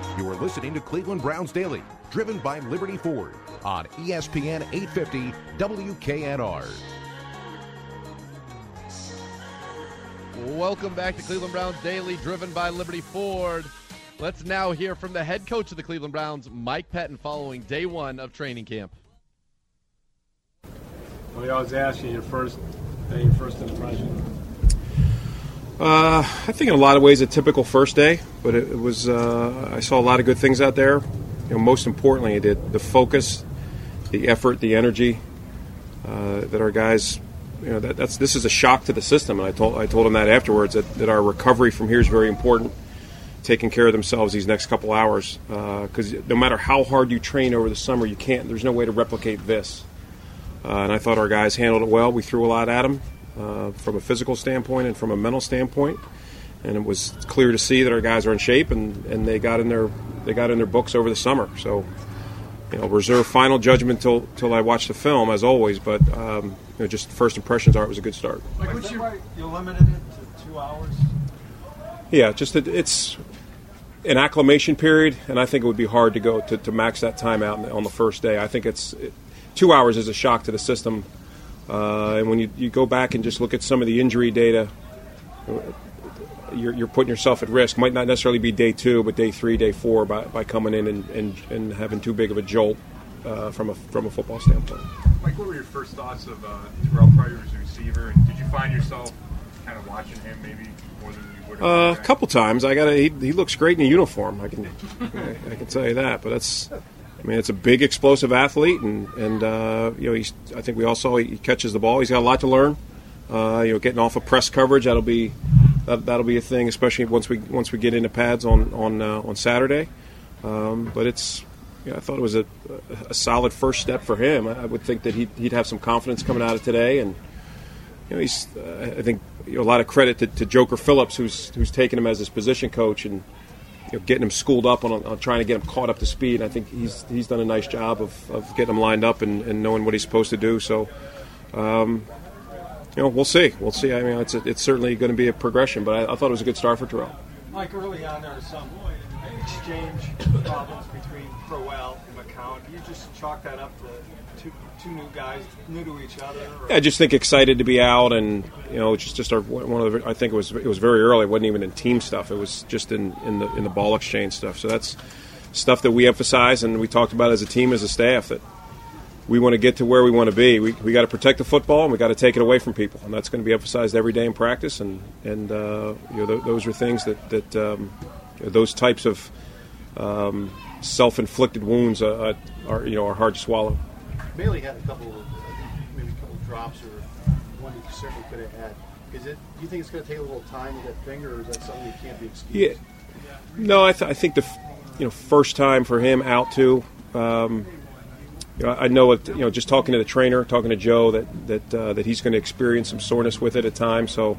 You are listening to Cleveland Browns Daily, driven by Liberty Ford on ESPN 850 WKNR. Welcome back to Cleveland Browns Daily, driven by Liberty Ford. Let's now hear from the head coach of the Cleveland Browns, Mike Pettine, following day one of training camp. Well, they always ask you your first impression. I think in a lot of ways a typical first day, but it was. I saw a lot of good things out there. Most importantly, it did the focus, the effort, the energy that our guys. This is a shock to the system, and I told them that afterwards that our recovery from here is very important. Taking care of themselves these next couple hours, because no matter how hard you train over the summer, you can't. There's no way to replicate this. And I thought our guys handled it well. We threw a lot at them. From a physical standpoint and from a mental standpoint, and it was clear to see that our guys are in shape, and they got in their books over the summer. So, reserve final judgment till I watch the film, as always. But just first impressions are it was a good start. Like, you limited it to 2 hours? Yeah, it's an acclimation period, and I think it would be hard to go to max that time out on the first day. I think 2 hours is a shock to the system. And when you go back and just look at some of the injury data, you're putting yourself at risk. Might not necessarily be day 2, but day 3, day 4 by coming in and having too big of a jolt from a football standpoint. Mike, what were your first thoughts of Terrell Pryor as a receiver? And did you find yourself kind of watching him maybe more than you would have? A couple times. He looks great in a uniform. I can tell you that. But it's a big, explosive athlete, and I think we all saw he catches the ball. He's got a lot to learn. Getting off of press coverage, that'll be a thing, especially once we get into pads on Saturday. But I thought it was a solid first step for him. I would think that he'd have some confidence coming out of today, and I think a lot of credit to Joker Phillips, who's taken him as his position coach and getting him schooled up on trying to get him caught up to speed. I think he's done a nice job of getting him lined up and knowing what he's supposed to do. So, we'll see. We'll see. I mean, it's certainly going to be a progression, but I thought it was a good start for Terrell. Mike, early on there was some exchange problems between Crowell and McCown. Can you just chalk that up to two new guys new to each other? Or? I just think excited to be out, and just one of the. I think it was very early. It wasn't even in team stuff. It was just in the ball exchange stuff. So that's stuff that we emphasize and we talked about as a team, as a staff, that we want to get to where we want to be. We got to protect the football, and we got to take it away from people, and that's going to be emphasized every day in practice. And those are things that those types of self-inflicted wounds are hard to swallow. Bailey had a couple drops, or one he certainly could have had. Do you think it's going to take a little time with that finger, or is that something that can't be excused? Yeah. No, I think the first time for him out too. I know it. Just talking to the trainer, talking to Joe, that he's going to experience some soreness with it at times. So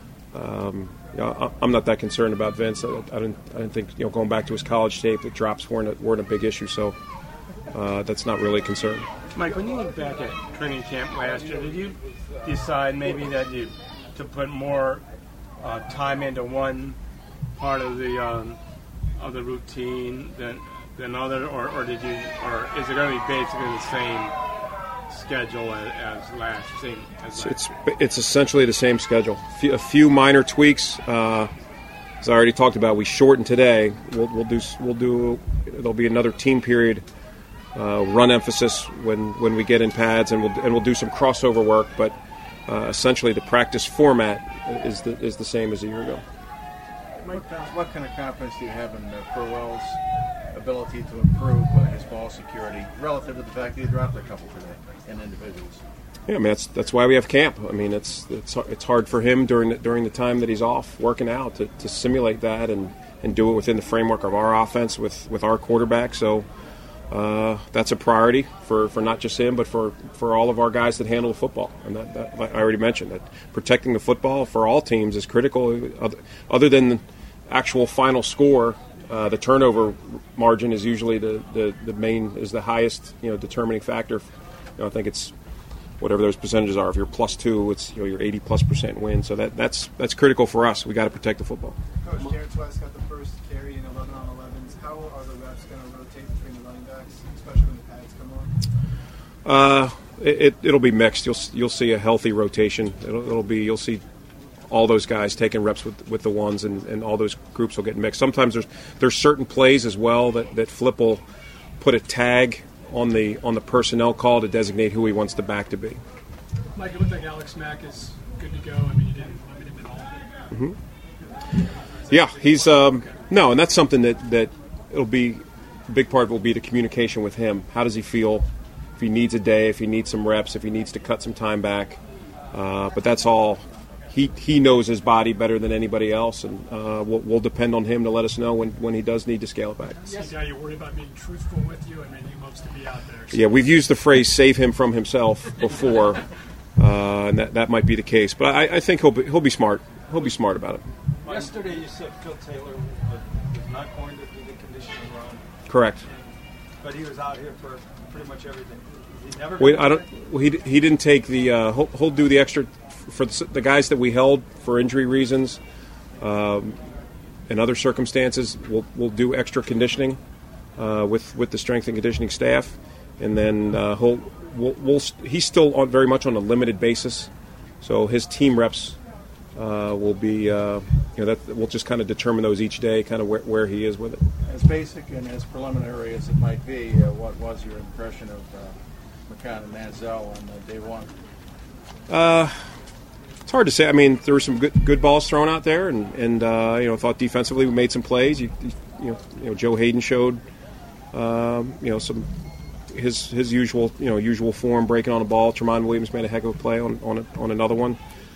I'm not that concerned about Vince. I didn't think going back to his college tape that drops weren't a big issue. So that's not really a concern. Mike, when you look back at training camp last year, did you decide maybe that to put more time into one part of the routine than other, or is it going to be basically the same schedule as last? It's essentially the same schedule. A few minor tweaks. As I already talked about, we shortened today. We'll do. There'll be another team period. Run emphasis when we get in pads, and we'll do some crossover work, but essentially the practice format is the same as a year ago. Mike, what kind of confidence do you have in Crowell's ability to improve his ball security relative to the fact that he dropped a couple today in individuals? Yeah, I mean that's why we have camp. I mean it's hard for him during the time that he's off working out to simulate that and do it within the framework of our offense with our quarterback. So. That's a priority for not just him, but for all of our guys that handle the football. And that I already mentioned that protecting the football for all teams is critical. Other than the actual final score, the turnover margin is usually the main, is the highest determining factor. I think it's whatever those percentages are. If you're +2, it's you're 80+% win. So that's critical for us. We got to protect the football. Coach, Jared West got the first carry in 11-on-11s. how are the reps going to rotate between the running backs, especially when the pads come on? It'll be mixed. You'll see a healthy rotation. You'll see all those guys taking reps with the ones, and all those groups will get mixed. Sometimes there's certain plays as well that Flip will put a tag on the personnel call to designate who he wants the back to be. Mike, it looked like Alex Mack is good to go. I mean, you didn't limit him at all. Mm-hmm. Yeah, he's no, and that's something that it'll be a big part will be the communication with him. How does he feel? If he needs a day, if he needs some reps, if he needs to cut some time back. But that's all. He knows his body better than anybody else, and we'll depend on him to let us know when he does need to scale it back. Yes. Yeah, you worry about being truthful with you, and he loves to be out there. So. Yeah, we've used the phrase "save him from himself" before, and that might be the case. But I think he'll be smart. He'll be smart about it. Yesterday, you said Phil Taylor was not going to do the conditioning run. Correct. But he was out here for pretty much everything. He never. He didn't take the. He'll do the extra for the guys that we held for injury reasons. In other circumstances, we'll do extra conditioning with the strength and conditioning staff, and then he's still very much on a limited basis, so his team reps will be that we'll just kind of determine those each day, kind of where he is with it. As basic and as preliminary as it might be, what was your impression of McCown and Manziel on day one? It's hard to say. I mean, there were some good balls thrown out there, and thought defensively we made some plays. Joe Hayden showed some his usual form, breaking on the ball. Tramon Williams made a heck of a play on another one.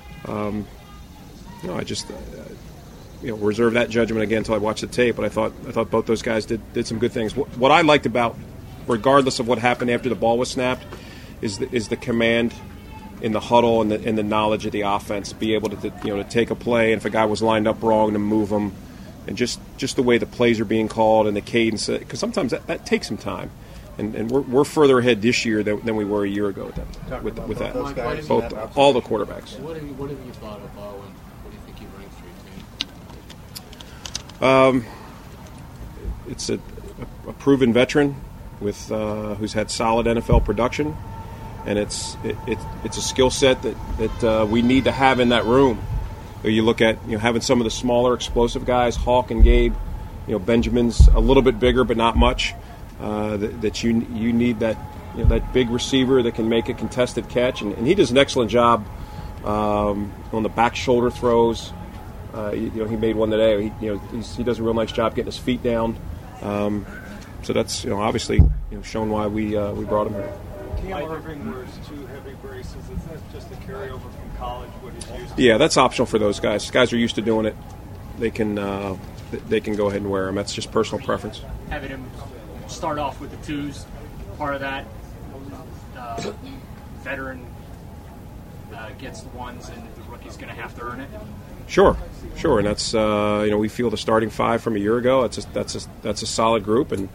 I just reserve that judgment again until I watch the tape. But I thought both those guys did some good things. What I liked about, regardless of what happened after the ball was snapped, is the command in the huddle and the knowledge of the offense, be able to take a play, and if a guy was lined up wrong, to move him, and just the way the plays are being called and the cadence, because sometimes that takes some time, and we're further ahead this year than we were a year ago with that. All the quarterbacks. What have you thought of Bowen? What do you think he brings to your team? It's a proven veteran with who's had solid NFL production. And it's a skill set that we need to have in that room. You look at having some of the smaller explosive guys, Hawk and Gabe. Benjamin's a little bit bigger, but not much. That you need that big receiver that can make a contested catch, and he does an excellent job on the back shoulder throws. He made one today. He does a real nice job getting his feet down. So that's obviously shown why we brought him here. Cam Irving wears 2 heavy braces. Is that just a carryover from college, what he's used to? Yeah, that's optional for those guys. Guys are used to doing it. They can go ahead and wear them. That's just personal preference. Having him start off with the 2s, part of that veteran gets the 1s, and the rookie's going to have to earn it. Sure, and that's we feel the starting 5 from a year ago. That's a solid group, and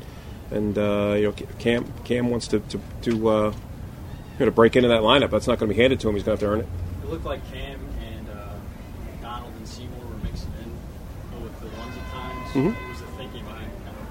Cam wants to break into that lineup. That's not going to be handed to him. He's going to have to earn it. It looked like Cam and Donald and Seymour were mixing in with the 1s at times. Mm-hmm. What was the thinking behind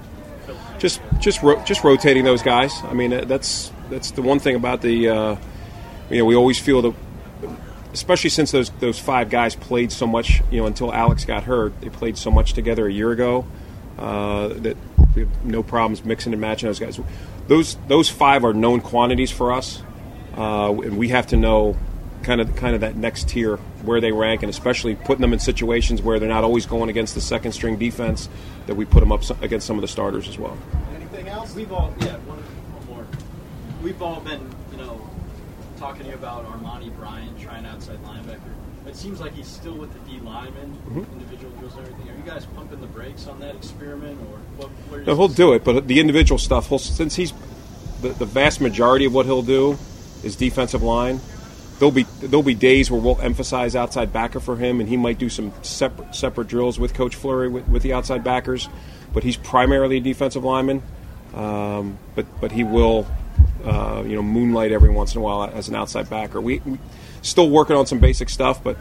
just rotating those guys? I mean, that's the one thing about the we always feel that, especially since those 5 guys played so much, until Alex got hurt, they played so much together a year ago that we have no problems mixing and matching those guys. Those 5 are known quantities for us, and we have to know kind of that next tier where they rank, and especially putting them in situations where they're not always going against the second string defense, that we put them up against some of the starters as well. Anything else? One more. We've all been talking to you about Armani Bryant trying outside linebacker. It seems like he's still with the D lineman, individual drills and everything. Are you guys pumping the brakes on that experiment, or what? No, he'll do it, but the individual stuff, since he's the vast majority of what he'll do is defensive line. There'll be days where we'll emphasize outside backer for him, and he might do some separate drills with Coach Fleury with the outside backers. But he's primarily a defensive lineman. But he will moonlight every once in a while as an outside backer. We still working on some basic stuff, but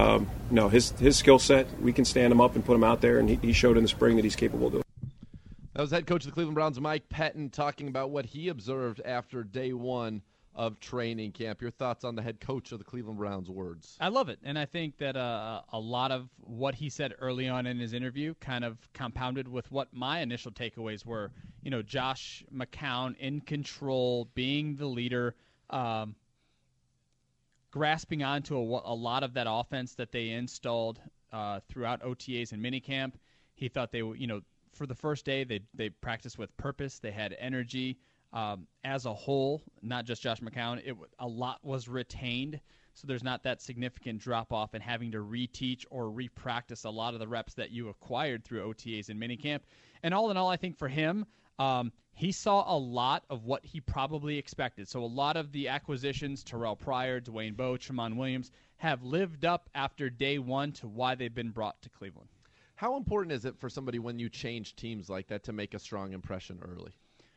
his skill set, we can stand him up and put him out there, and he showed in the spring that he's capable of doing. That was head coach of the Cleveland Browns, Mike Pettine, talking about what he observed after day one of training camp. Your thoughts on the head coach of the Cleveland Browns' words? I love it, and I think that a lot of what he said early on in his interview kind of compounded with what my initial takeaways were. You know, Josh McCown in control, being the leader, grasping onto a lot of that offense that they installed throughout OTAs and minicamp. He thought they were, for the first day, they practiced with purpose. They had energy. As a whole, not just Josh McCown, a lot was retained, so there's not that significant drop-off in having to reteach or re-practice a lot of the reps that you acquired through OTAs and minicamp. And all in all, I think for him, he saw a lot of what he probably expected. So a lot of the acquisitions, Terrell Pryor, Dwayne Bowe, Tramon Williams, have lived up after day one to why they've been brought to Cleveland. How important is it for somebody when you change teams like that to make a strong impression early?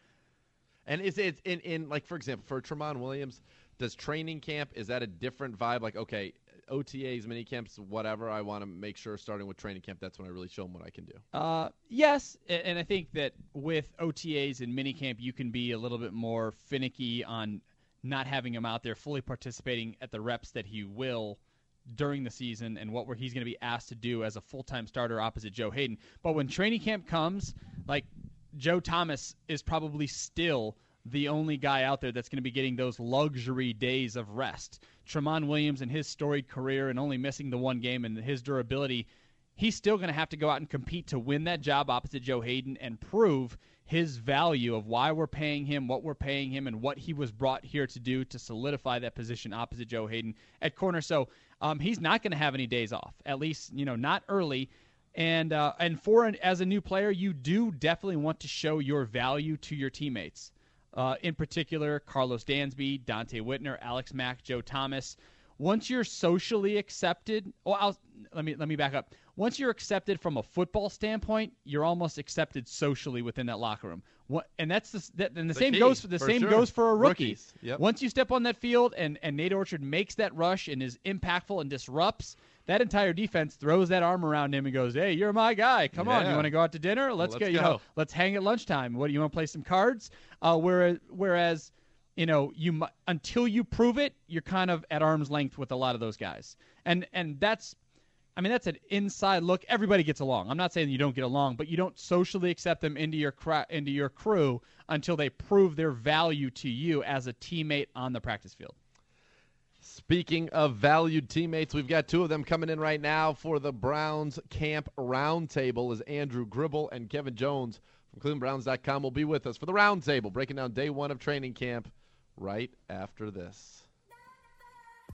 And is it in like, for example, for Tramon Williams, does training camp, is that a different vibe? Like, okay, OTAs, mini camps, whatever, I want to make sure starting with training camp, that's when I really show them what I can do. Yes, and I think that with OTAs and mini camp, you can be a little bit more finicky on not having him out there fully participating at the reps that he will during the season and what he's going to be asked to do as a full-time starter opposite Joe Haden. But when training camp comes, like, Joe Thomas is probably still the only guy out there that's going to be getting those luxury days of rest. Tramon Williams and his storied career and only missing the one game and his durability, he's still going to have to go out and compete to win that job opposite Joe Haden and prove his value of why we're paying him, what we're paying him, and what he was brought here to do to solidify that position opposite Joe Haden at corner. So he's not going to have any days off, at least not early. And as a new player, you do definitely want to show your value to your teammates. In particular, Carlos Dansby, Dante Whitner, Alex Mack, Joe Thomas. Once you're socially accepted, let me back up. Once you're accepted from a football standpoint, you're almost accepted socially within that locker room. The same goes for a rookie. Yep. Once you step on that field and Nate Orchard makes that rush and is impactful and disrupts, that entire defense throws that arm around him and goes, "Hey, you're my guy. Come on, you want to go out to dinner? Let's go. Let's hang at lunchtime. What do you want to play some cards?" Whereas until you prove it, you're kind of at arm's length with a lot of those guys, and that's an inside look. Everybody gets along. I'm not saying you don't get along, but you don't socially accept them into your crew until they prove their value to you as a teammate on the practice field. Speaking of valued teammates, we've got two of them coming in right now for the Browns Camp Roundtable as Andrew Gribble and Kevin Jones from ClevelandBrowns.com will be with us for the Roundtable, breaking down day one of training camp right after this.